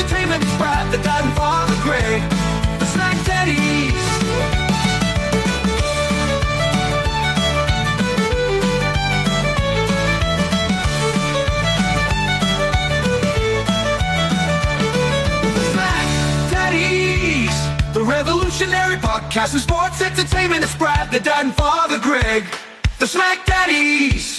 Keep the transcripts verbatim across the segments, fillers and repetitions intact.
entertainment is Brad, the dad and father Greg, the Snack Daddies. The Snack Daddies, the revolutionary podcast of sports entertainment is Brad, the dad and father Greg, the Snack Daddies.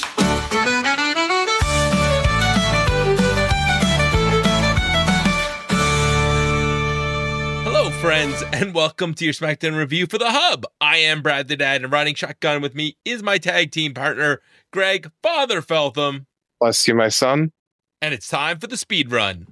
Hello, friends, and welcome to your SmackDown review for The Hub. I am Brad the Dad, and riding shotgun with me is my tag team partner, Greg Father Feltham. Bless you, my son. And it's time for the speed run.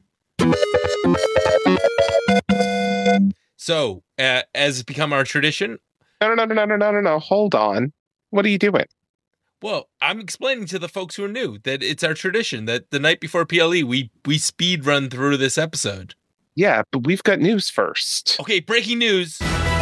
So, uh, as has become our tradition... No, no, no, no, no, no, no, no. Hold on. What are you doing? Well, I'm explaining to the folks who are new that it's our tradition that the night before P L E, we, we speed run through this episode. Yeah, but we've got news first. Okay, breaking news.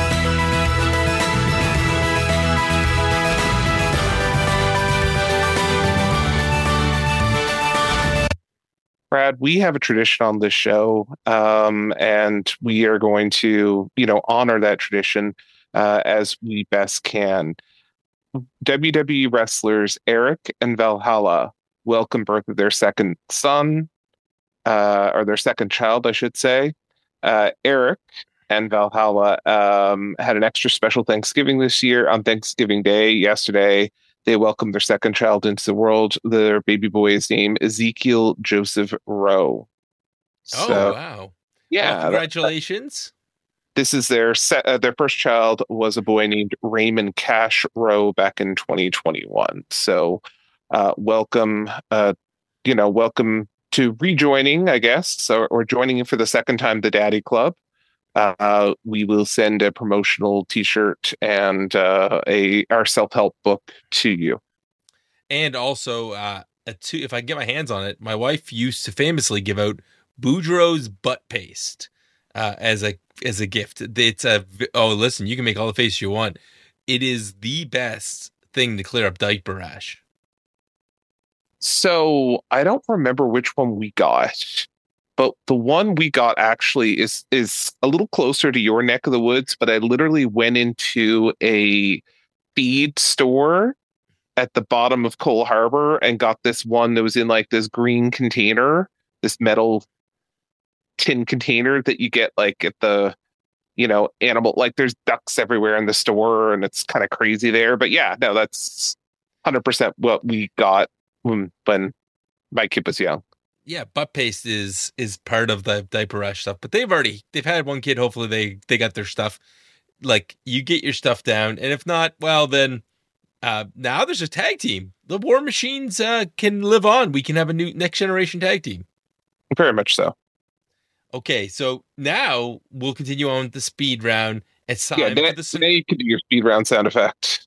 Brad, we have a tradition on this show, um, and we are going to, you know, honor that tradition uh, as we best can. W W E wrestlers Eric and Valhalla welcome birth of their second son, uh, or their second child, I should say. Uh, Eric and Valhalla um, had an extra special Thanksgiving this year. On Thanksgiving Day, yesterday, they welcomed their second child into the world. Their baby boy is named Ezekiel Joseph Rowe. Oh, So, wow. yeah. Well, congratulations. This is their se- uh, their first child was a boy named Raymond Cash Rowe back in twenty twenty-one. So, uh, welcome, uh, you know, welcome to rejoining, I guess, or, or joining for the second time the Daddy Club. Uh, we will send a promotional T-shirt and uh, a our self-help book to you. And also, uh, a two, if I can get my hands on it, my wife used to famously give out Boudreaux's butt paste uh, as a as a gift. It's a oh, listen, you can make all the faces you want. It is the best thing to clear up diaper rash. So I don't remember which one we got, but the one we got actually is is a little closer to your neck of the woods. But I literally went into a feed store at the bottom of Cole Harbor and got this one that was in like this green container, this metal tin container that you get like at the, you know, animal, like there's ducks everywhere in the store and it's kind of crazy there. But yeah, no, that's one hundred percent what we got when, when my kid was young. Yeah, butt paste is is part of the diaper rash stuff, but they've already they've had one kid. Hopefully they they got their stuff. Like, you get your stuff down, and if not, well then uh now there's a tag team. The War Machines uh can live on. We can have a new next generation tag team. Very much so. Okay, so now we'll continue on with the speed round. It's time Yeah, for that, the today you can do your speed round sound effect.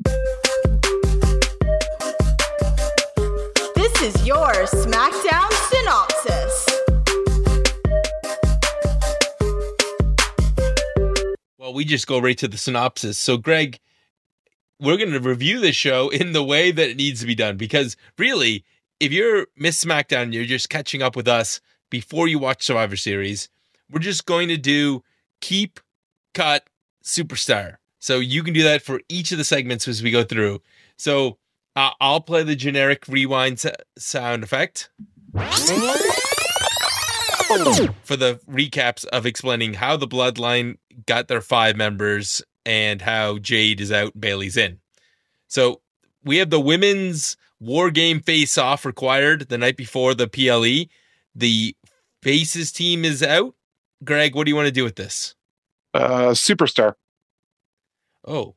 This is your SmackDown synopsis. Well, we just go right to the synopsis. So, Greg, we're going to review the show in the way that it needs to be done, because really, if you're Miss SmackDown and you're just catching up with us before you watch Survivor Series, we're just going to do keep, cut, superstar. So you can do that for each of the segments as we go through. So uh, I'll play the generic rewind sa- sound effect for the recaps of explaining how the Bloodline got their five members and how Jade is out, Bailey's in. So we have the women's War Game face-off required the night before the P L E. The Faces team is out. Greg, what do you want to do with this? Uh, superstar. Oh.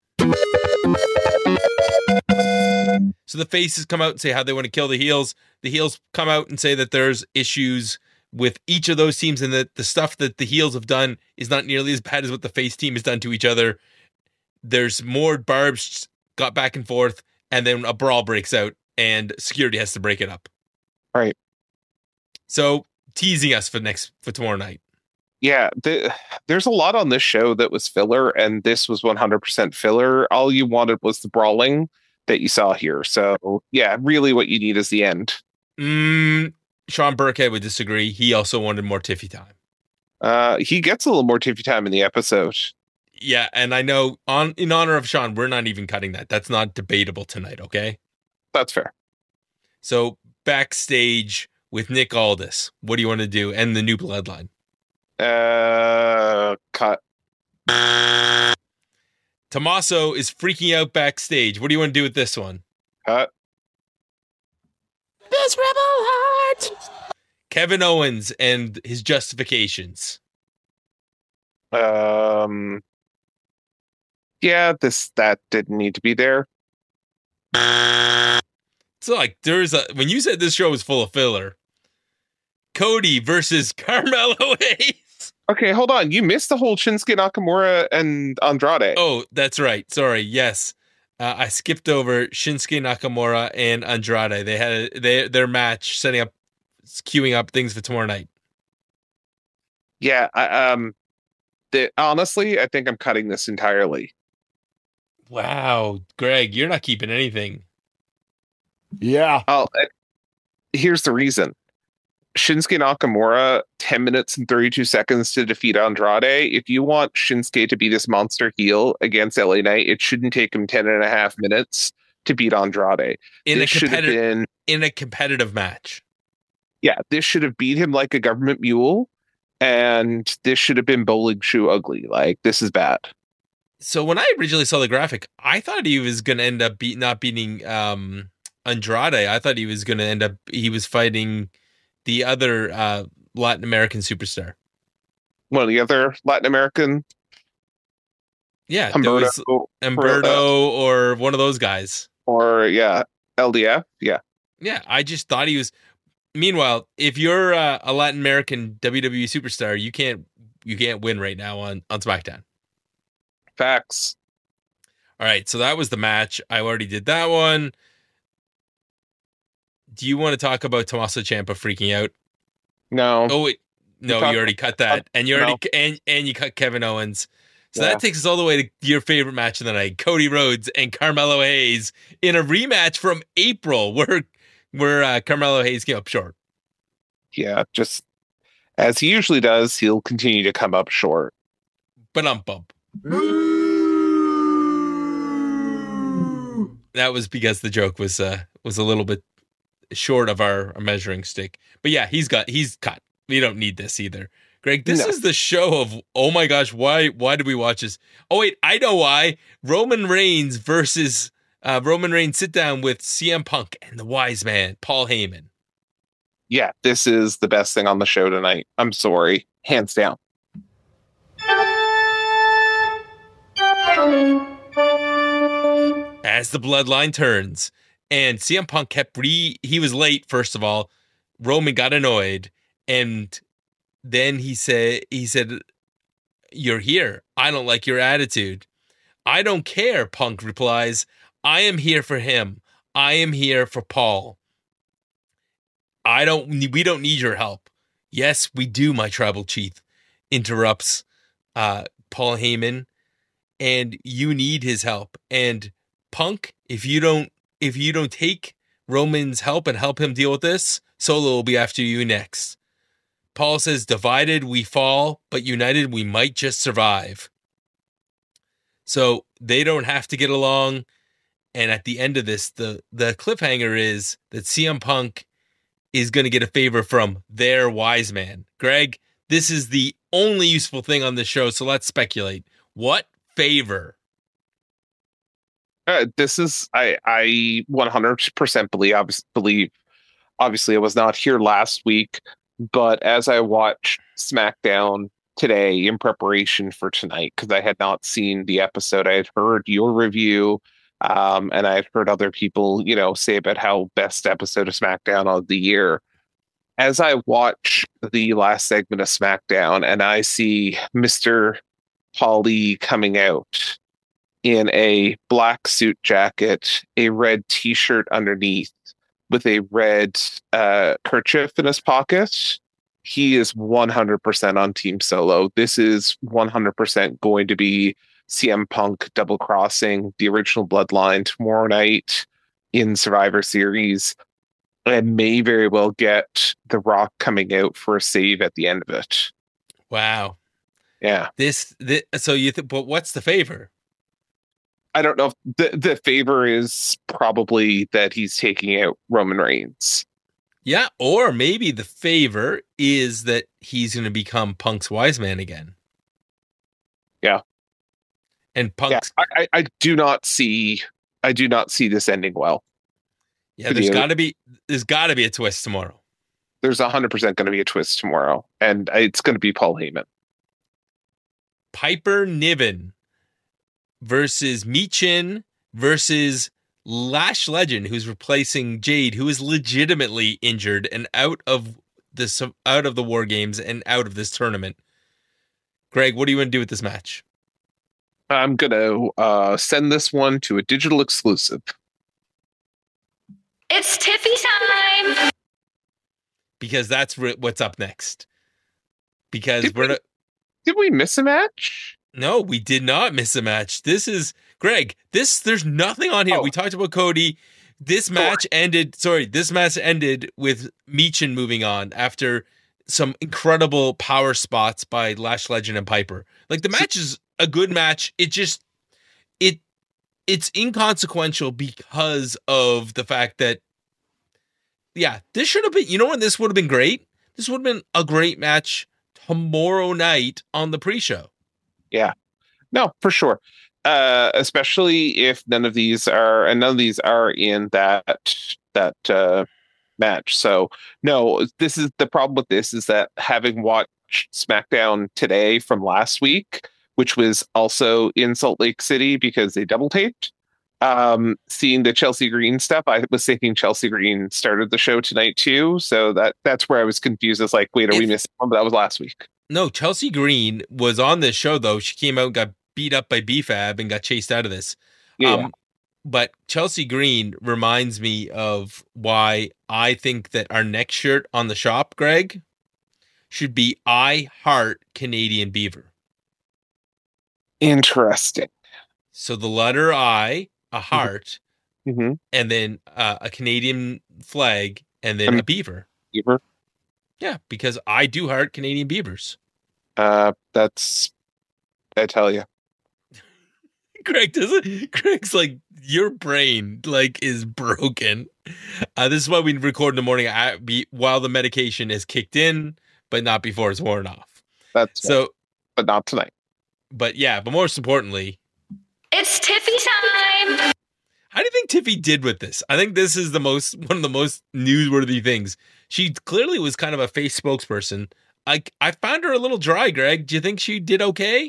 So the Faces come out and say how they want to kill the heels. The heels come out and say that there's issues with each of those teams and that the stuff that the heels have done is not nearly as bad as what the face team has done to each other. There's more barbs got back and forth, and then a brawl breaks out and security has to break it up. Right. So teasing us for next for tomorrow night. Yeah, the, there's a lot on this show that was filler, and this was one hundred percent filler. All you wanted was the brawling that you saw here. So, yeah, really what you need is the end. Mm, Sean Burkhead would disagree. He also wanted more Tiffy time. Uh, he gets a little more Tiffy time in the episode. Yeah, and I know on in honor of Sean, we're not even cutting that. That's not debatable tonight, okay? That's fair. So backstage with Nick Aldis, what do you want to do? And the new bloodline. Uh, cut. Tommaso is freaking out backstage. What do you want to do with this one? Cut. This rebel heart. Kevin Owens and his justifications. Um. Yeah, this that didn't need to be there. So like there's a when you said this show was full of filler. Cody versus Carmelo Hayes. Okay, hold on. You missed the whole Shinsuke Nakamura and Andrade. Oh, that's right. Sorry. Yes. Uh, I skipped over Shinsuke Nakamura and Andrade. They had a, they, their match setting up, queuing up things for tomorrow night. Yeah, I, um, the, honestly, I think I'm cutting this entirely. Wow, Greg, you're not keeping anything. Yeah. I'll, uh, here's the reason. Shinsuke Nakamura, ten minutes and thirty-two seconds to defeat Andrade. If you want Shinsuke to be this monster heel against L A Knight, it shouldn't take him ten and a half minutes to beat Andrade. In this a should have competitive been, in a competitive match. yeah, this should have beat him like a government mule, and this should have been bowling shoe ugly. Like, this is bad. So when I originally saw the graphic, I thought he was going to end up beat, not beating um, Andrade. I thought he was going to end up, he was fighting the other uh, Latin American superstar. One of the other Latin American, Yeah, Humberto, was Humberto or one of those guys. or yeah, L D F. Yeah, Yeah, I just thought he was. Meanwhile, if you're uh, a Latin American W W E superstar, you can't you can't win right now on, on SmackDown. facts. All right, so that was the match. I already did that one. Do you want to talk about Tommaso Ciampa freaking out? No, Oh wait, no, talk- you already cut that, and you already No. and and you cut Kevin Owens. So Yeah. that takes us all the way to your favorite match of the night: Cody Rhodes and Carmelo Hayes in a rematch from April, where where uh, Carmelo Hayes came up short. yeah, just as he usually does, he'll continue to come up short. But um bump. That was because the joke was uh was a little bit short of our, our measuring stick. But yeah, he's got he's cut. We don't need this either. Greg, this No. is the show of oh my gosh, why why did we watch this? Oh wait, I know why. Roman Reigns versus uh, Roman Reigns sit down with C M Punk and the wise man, Paul Heyman. Yeah, this is the best thing on the show tonight. I'm sorry, hands down. As the bloodline turns, and C M Punk kept re he was late, first of all. Roman got annoyed, and then he said he said, "You're here. I don't like your attitude." "I don't care," Punk replies. "I am here for him. I am here for Paul. I don't we don't need your help." "Yes, we do, my tribal chief," interrupts uh, Paul Heyman. "And you need his help. And Punk, if you don't if you don't take Roman's help and help him deal with this, Solo will be after you next." Paul says, "Divided we fall, but united we might just survive." So they don't have to get along. And at the end of this, the, the cliffhanger is that C M Punk is going to get a favor from their wise man. Greg, this is the only useful thing on this show, so let's speculate. What favor? Uh, this is I I one hundred percent believe obviously, believe obviously I was not here last week, but as I watched SmackDown today in preparation for tonight, because I had not seen the episode, I had heard your review, um, and I had heard other people, you know, say about how best episode of SmackDown of the year. As I watch the last segment of SmackDown and I see Mister Paulie coming out in a black suit jacket, a red t-shirt underneath with a red uh, kerchief in his pocket, he is one hundred percent on Team Solo. This is one hundred percent going to be C M Punk double crossing the original Bloodline tomorrow night in Survivor Series. and may very well get The Rock coming out for a save at the end of it. Wow. Yeah. This, this so you th- but what's the favor? I don't know if the, the favor is probably that he's taking out Roman Reigns. Yeah, or maybe the favor is that he's going to become Punk's wise man again. Yeah. And Punk's yeah, I, I do not see I do not see this ending well. Yeah, there's got to be there's got to be a twist tomorrow. There's one hundred percent going to be a twist tomorrow, and it's going to be Paul Heyman. Piper Niven versus Michin versus Lash Legend, who's replacing Jade, who is legitimately injured and out of this out of the War Games and out of this tournament. Greg, what do you want to do with this match? I'm going to uh, send this one to a digital exclusive. It's Tiffy time! Because that's re- what's up next. Because did we're we, not... Did we miss a match? No, we did not miss a match. This is... Greg, this there's nothing on here. Oh. We talked about Cody. This match sorry. ended... Sorry, this match ended with Michin moving on after some incredible power spots by Lash Legend and Piper. Like, the match is a good match. It just... it It's inconsequential because of the fact that yeah, this should have been, you know when this would have been great? This would have been a great match tomorrow night on the pre-show. Yeah. No, for sure. Uh, especially if none of these are, and none of these are in that, that uh, match. So, no, this is the problem with this is that having watched SmackDown today from last week, which was also in Salt Lake City because they double taped, Um, seeing the Chelsea Green stuff, I was thinking Chelsea Green started the show tonight too. So that that's where I was confused. It's like, wait, are if, we missing one? But that was last week. No, Chelsea Green was on this show though. She came out and got beat up by B F A B and got chased out of this. Yeah. Um, but Chelsea Green reminds me of why I think that our next shirt on the shop, Greg, should be I Heart Canadian Beaver. Interesting. So the letter I, a heart, mm-hmm. and then uh, a Canadian flag, and then um, a beaver. Beaver? Yeah, because I do heart Canadian beavers. Uh, that's, I tell you. Greg doesn't. Greg's like, your brain like is broken. Uh, this is why we record in the morning I, be, while the medication is kicked in, but not before it's worn off. That's so, right. But not tonight. But yeah, but most importantly, it's Tiffy time. How do you think Tiffy did with this? I think this is the most one of the most newsworthy things. She clearly was kind of a face spokesperson. I I found her a little dry, Greg. Do you think she did okay?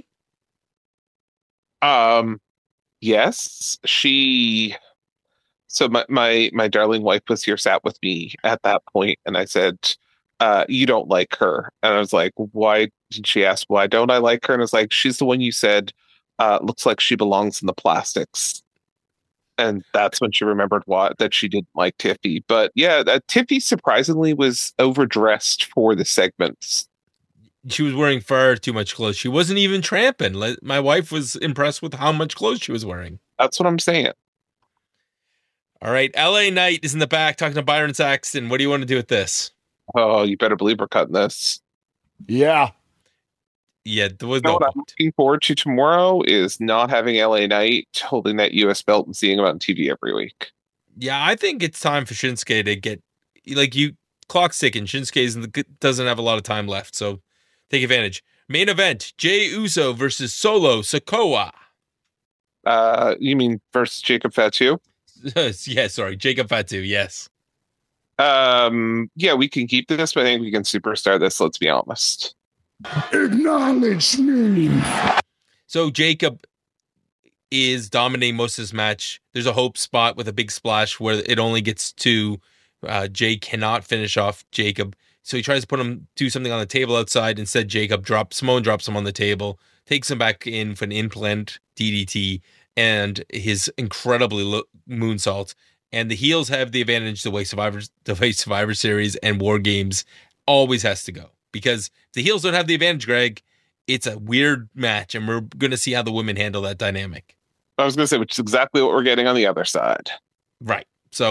Um, yes, she. So my my my darling wife was here, sat with me at that point, and I said, uh, "You don't like her," and I was like, "Why?" Did she ask, "Why don't I like her?" And I was like, "She's the one you said uh, looks like she belongs in the plastics." And that's when she remembered what that she didn't like Tiffy. But yeah, that Tiffy surprisingly was overdressed for the segments. She was wearing far too much clothes. She wasn't even tramping. My wife was impressed with how much clothes she was wearing. That's what I'm saying. All right, L A Knight is in the back talking to Byron Saxton. What do you want to do with this? Oh, you better believe we're cutting this. Yeah. Yeah, there was you know no what I'm looking forward to tomorrow is not having L A Knight holding that U S belt and seeing him on T V every week. Yeah, I think it's time for Shinsuke to get, like, you clock's ticking. Shinsuke doesn't have a lot of time left, so take advantage. Main event, Jey Uso versus Solo Sikoa. Uh, you mean versus Jacob Fatu? Yeah, sorry, Jacob Fatu, yes. Um, yeah, we can keep this, but I think we can superstar this, let's be honest. Acknowledge me. So Jacob is dominating most of this match. There's a hope spot with a big splash where it only gets to uh, Jay cannot finish off Jacob. So he tries to put him do something on the table outside. Instead, Jacob drops Simone drops him on the table, takes him back in for an implant D D T and his incredibly lo- moonsault. And the heels have the advantage the way Survivor the way Survivor Series and War Games always has to go. Because if the heels don't have the advantage, Greg, it's a weird match, and we're going to see how the women handle that dynamic. I was going to say, which is exactly what we're getting on the other side. Right. So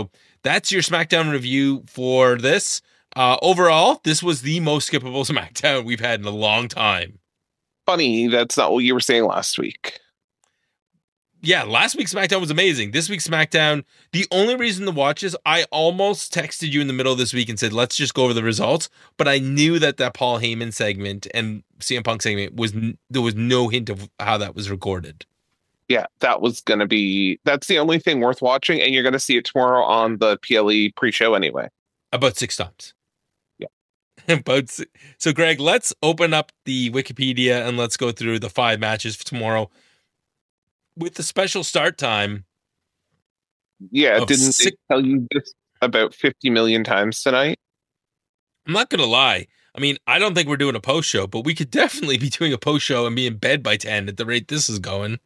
that's your SmackDown review for this. Uh, overall, this was the most skippable SmackDown we've had in a long time. Funny, that's not what you were saying last week. Yeah, last week's SmackDown was amazing. This week's SmackDown, the only reason to watch is I almost texted you in the middle of this week and said, let's just go over the results. But I knew that that Paul Heyman segment and C M Punk segment was, there was no hint of how that was recorded. Yeah, that was going to be, that's the only thing worth watching. And you're going to see it tomorrow on the P L E pre-show anyway. About six times. Yeah. About, so Greg, let's open up the Wikipedia and let's go through the five matches for tomorrow. With the special start time. Yeah, didn't six- they tell you this about fifty million times tonight? I'm not going to lie. I mean, I don't think we're doing a post show, but we could definitely be doing a post show and be in bed by ten at the rate this is going.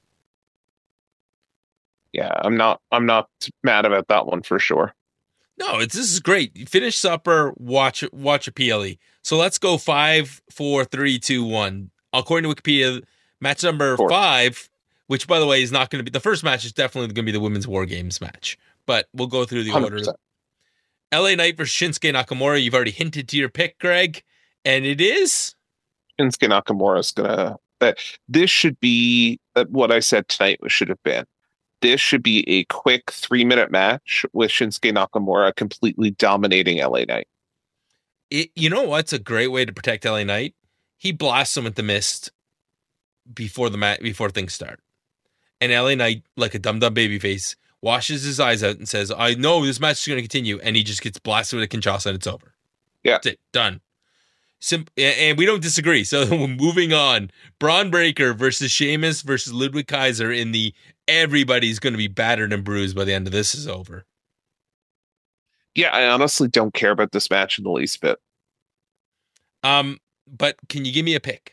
Yeah, I'm not I'm not mad about that one for sure. No, it's this is great. You finish supper, watch watch a P L E. So let's go five, four, three, two, one. According to Wikipedia, match number Four. five, which, by the way, is not going to be... The first match is definitely going to be the Women's War Games match. But we'll go through the one hundred order. percent. L A Knight versus Shinsuke Nakamura. You've already hinted to your pick, Greg. And it is... Shinsuke Nakamura is going to... That this should be uh, what I said tonight should have been. This should be a quick three-minute match with Shinsuke Nakamura completely dominating L A Knight. It, you know what's a great way to protect L A Knight? He blasts him with the mist before the mat before things start. And L A Knight, like a dumb dumb babyface, washes his eyes out and says, I know this match is going to continue. And he just gets blasted with a Kinshasa and it's over. Yeah. That's it. Done. Sim- and we don't disagree. So moving on. Braun Breaker versus Sheamus versus Ludwig Kaiser in the everybody's going to be battered and bruised by the end of this is over. Yeah, I honestly don't care about this match in the least bit. Um, but can you give me a pick?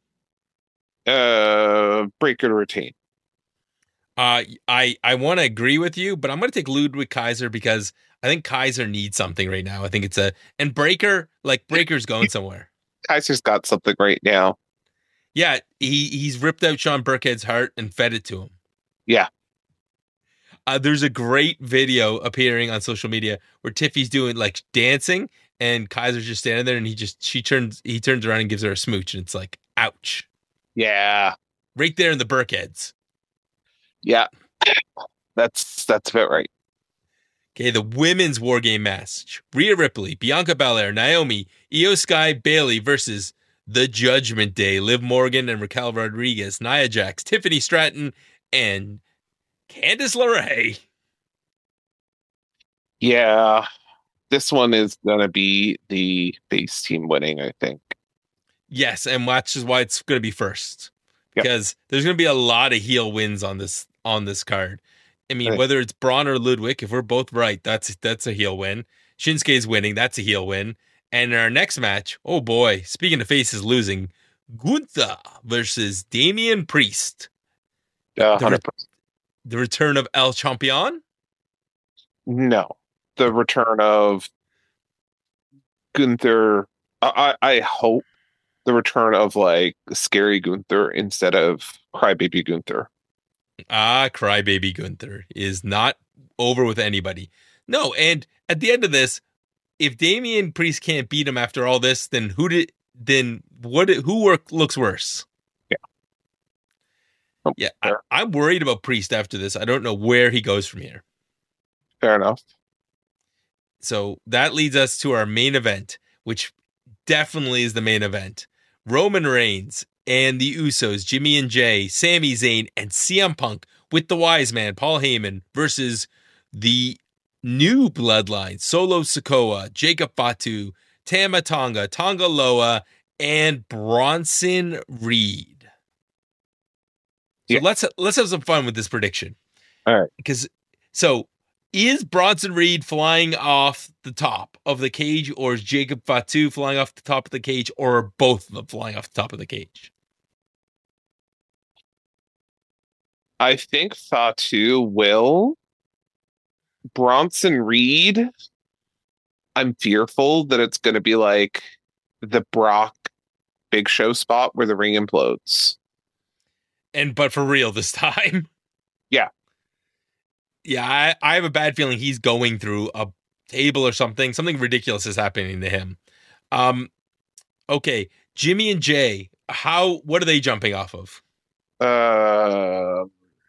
Uh, Breaker to retain. Uh, I, I want to agree with you, but I'm going to take Ludwig Kaiser because I think Kaiser needs something right now. I think it's a, and Breaker, like Breaker's going somewhere. Kaiser's got something right now. Yeah. He, he's ripped out Sean Burkhead's heart and fed it to him. Yeah. Uh, there's a great video appearing on social media where Tiffy's doing like dancing and Kaiser's just standing there and he just, she turns, he turns around and gives her a smooch and it's like, ouch. Yeah. Right there in the Burkheads. Yeah. That's, that's about right. Okay, the women's war game match. Rhea Ripley, Bianca Belair, Naomi, Io Sky, Bayley versus The Judgment Day, Liv Morgan and Raquel Rodriguez, Nia Jax, Tiffany Stratton, and Candice LeRae. Yeah. This one is going to be the base team winning, I think. Yes, and which is why it's going to be first. Yep. Because there's going to be a lot of heel wins on this on this card. I mean, Right. whether it's Braun or Ludwig, if we're both right, that's that's a heel win. Shinsuke's winning, that's a heel win. And in our next match, oh boy, speaking of faces losing, Gunther versus Damian Priest. Uh, one The, hundred re- the return of El Champion? No. The return of Gunther. I, I I hope the return of like scary Gunther instead of crybaby Gunther. Ah, crybaby Gunther is not over with anybody. No, and at the end of this, if Damian Priest can't beat him after all this, then who did? Then what? Who work looks worse? Yeah. Oh, Yeah, I, fair. I'm worried about Priest after this. I don't know where he goes from here. Fair enough. So that leads us to our main event, which definitely is the main event. Roman Reigns and the Usos, Jimmy and Jay, Sami Zayn, and C M Punk with the wise man, Paul Heyman, versus the new bloodline, Solo Sikoa, Jacob Fatu, Tama Tonga, Tonga Loa, and Bronson Reed. So Yeah. let's let's have some fun with this prediction. All right. Because so is Bronson Reed flying off the top of the cage, or is Jacob Fatu flying off the top of the cage, or are both of them flying off the top of the cage? I think Fatu will. Bronson Reed, I'm fearful that it's going to be like the Brock Big Show spot where the ring implodes. And but for real this time. Yeah. Yeah, I, I have a bad feeling he's going through a table or something. Something ridiculous is happening to him. Um, okay, Jimmy and Jay, how? What are they jumping off of? Uh,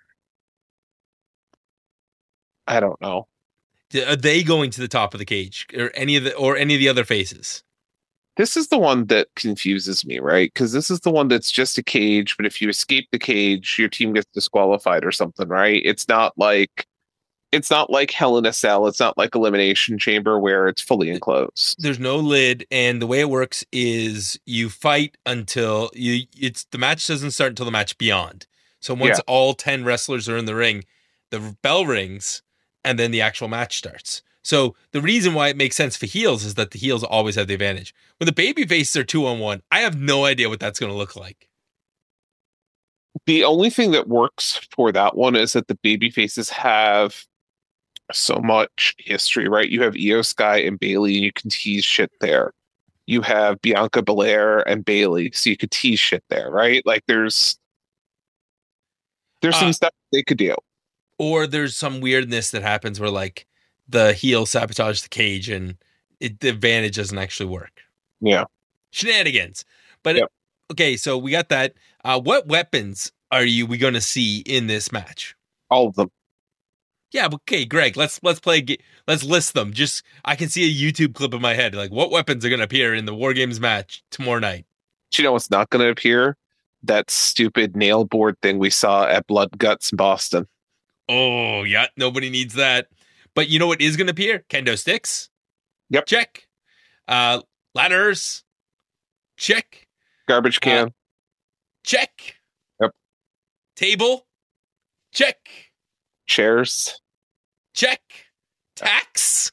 I don't know. Are they going to the top of the cage, or any of the or any of the other faces? This is the one that confuses me, right? Because this is the one that's just a cage, but if you escape the cage, your team gets disqualified or something, right? It's not like it's not like Hell in a Cell. It's not like Elimination Chamber where it's fully enclosed. There's no lid, and the way it works is you fight until you. It's the match doesn't start until the match beyond. So once Yeah. all ten wrestlers are in the ring, the bell rings, and then the actual match starts. So the reason why it makes sense for heels is that the heels always have the advantage. When the baby faces are two on one, I have no idea what that's going to look like. The only thing that works for that one is that the baby faces have so much history, right? You have Io Sky and Bailey, and you can tease shit there. You have Bianca Belair and Bailey, so you could tease shit there, right? Like there's there's some Uh, stuff they could do. Or there's some weirdness that happens where like the heel sabotage the cage and it, the advantage doesn't actually work. Yeah. Shenanigans. But Yep. okay, so we got that. Uh, what weapons are you we going to see in this match? All of them. Yeah, but okay, Greg, let's let's play. a ga- Let's list them. Just I can see a YouTube clip in my head. Like, what weapons are going to appear in the War Games match tomorrow night? Do you know what's not going to appear? That stupid nail board thing we saw at Blood Guts in Boston. Oh yeah, nobody needs that. But you know what is going to appear? Kendo sticks. Yep. Check. Uh, ladders. Check. Garbage can. Uh, Check. Yep. Table. Check. Chairs. Check. Tax.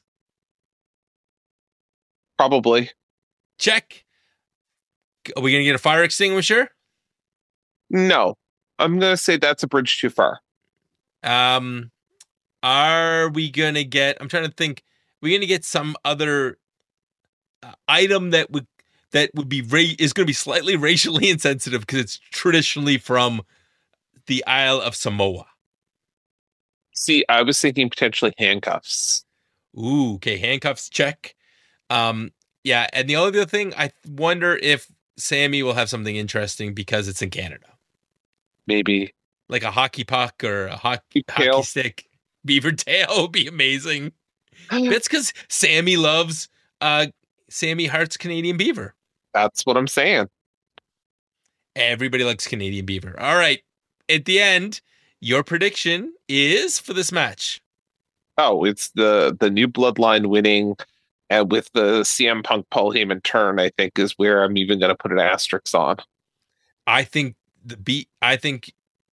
Probably. Check. Are we going to get a fire extinguisher? No. I'm going to say that's a bridge too far. Um, are we going to get, I'm trying to think, we're going to get some other uh, item that would, that would be, ra- is going to be slightly racially insensitive because it's traditionally from the Isle of Samoa. See, I was thinking potentially handcuffs. Ooh, okay, handcuffs, check. Um, yeah, and the other thing, I wonder if Sammy will have something interesting because it's in Canada. Maybe. Like a hockey puck or a hockey, Tail. hockey stick. Beaver tail would be amazing. That's because Sammy loves uh, Sammy Hart's Canadian Beaver. That's what I'm saying. Everybody likes Canadian Beaver. All right, at the end, your prediction is for this match. Oh, it's the the new bloodline winning, and with the C M Punk Paul Heyman turn, I think is where I'm even going to put an asterisk on. I think the beat. I think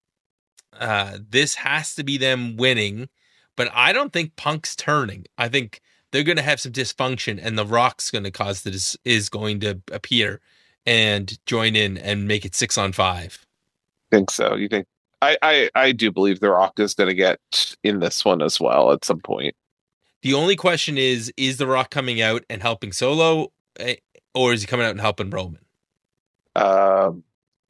uh, this has to be them winning, but I don't think Punk's turning. I think they're going to have some dysfunction, and the Rock's going to cause this is going to appear and join in and make it six on five. Think so? You think? I I, I do believe The Rock is going to get in this one as well at some point. The only question is: is the Rock coming out and helping Solo, eh, or is he coming out and helping Roman? Um,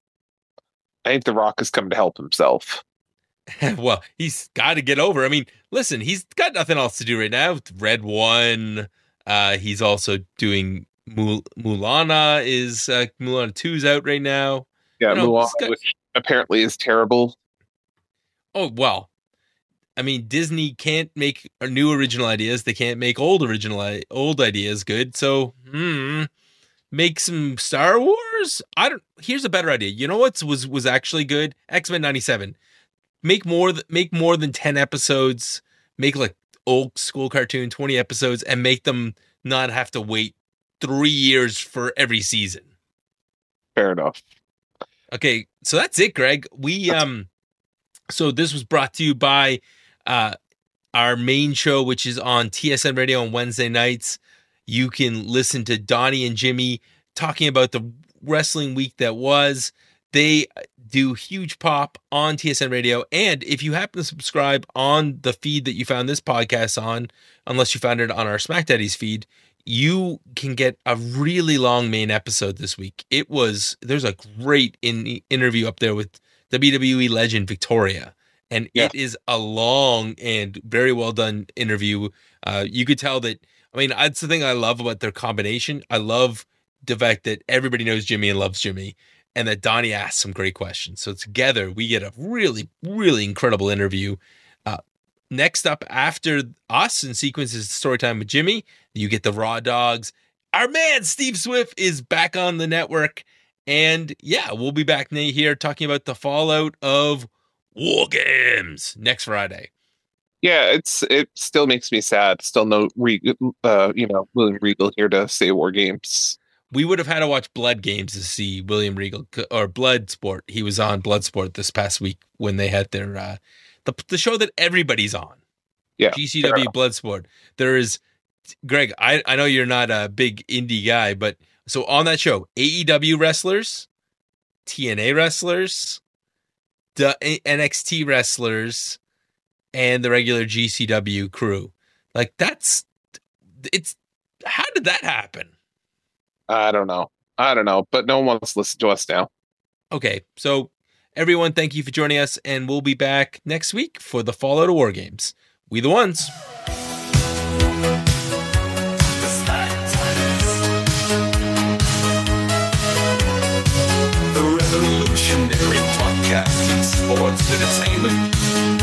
I think The Rock is coming to help himself. Well, he's got to get over. I mean, listen, he's got nothing else to do right now. Red One. Uh, he's also doing Mul- Mulana. Is uh, Mulana two's out right now? Yeah, You know, Mulan, it's got- which apparently is terrible. Oh well. I mean, Disney can't make new original ideas. They can't make old original i- old ideas good. So, hmm, make some Star Wars. I don't. Here's a better idea. You know what was was actually good? X-Men ninety-seven. Make more. th- Make more than ten episodes. Make like old school cartoon, twenty episodes, and make them not have to wait three years for every season. Fair enough. Okay, so that's it, Greg. We um, so this was brought to you by uh our main show, which is on T S N Radio on Wednesday nights. You can listen to Donnie and Jimmy talking about the wrestling week that was. They do Huge Pop on T S N Radio, and if you happen to subscribe on the feed that you found this podcast on, unless you found it on our Smack Daddies feed, you can get a really long main episode this week. It was, there's a great in, interview up there with W W E legend Victoria, And Yeah. it is a long and very well done interview. Uh, you could tell that, I mean, that's the thing I love about their combination. I love the fact that everybody knows Jimmy and loves Jimmy, and that Donnie asks some great questions. So together we get a really, really incredible interview. Uh, next up after us in sequence is story time with Jimmy. You get the Raw Dogs. Our man Steve Swift is back on the network. And yeah, we'll be back here talking about the fallout of War Games next Friday. Yeah, it's it still makes me sad. Still no, Re- uh, you know, William Regal here to say War Games. We would have had to watch Blood Games to see William Regal, or Bloodsport. He was on Bloodsport this past week when they had their uh, the the show that everybody's on. Yeah, G C W Bloodsport. There is Greg. I I know you're not a big indie guy, but so on that show, A E W wrestlers, T N A wrestlers, the N X T wrestlers, and the regular G C W crew. Like that's it's. How did that happen? I don't know. I don't know, but no one wants to listen to us now. Okay, so everyone, thank you for joining us, and we'll be back next week for the Fallout of War Games. We the ones. The revolutionary podcast in sports entertainment.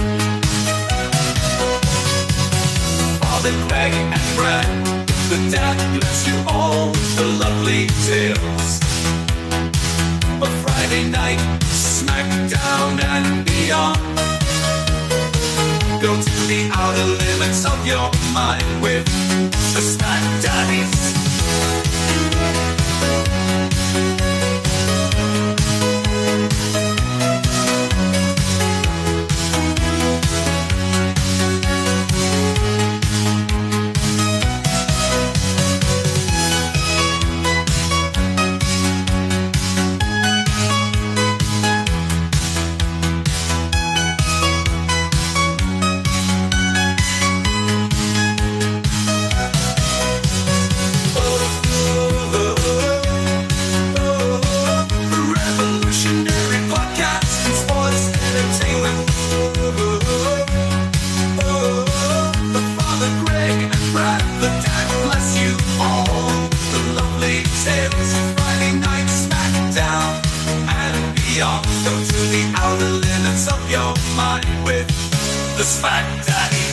Father Greg and Brad, the dad bless you all, the lovely tales. But Friday night, SmackDown and beyond. Go to the outer limits of your mind with the Smack Daddies. Revolutionary podcast in sports entertainment. The Father Greg and Brad, the dad bless you all. The lovely tales, Friday night SmackDown and beyond. Go to the outer limits of your mind with the Smack Daddies.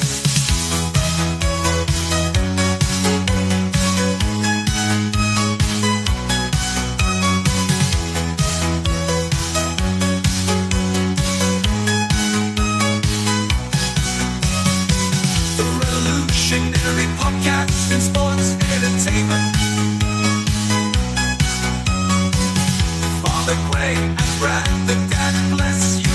The revolutionary podcast in sports entertainment. Father Greg and Brad, the dad bless you.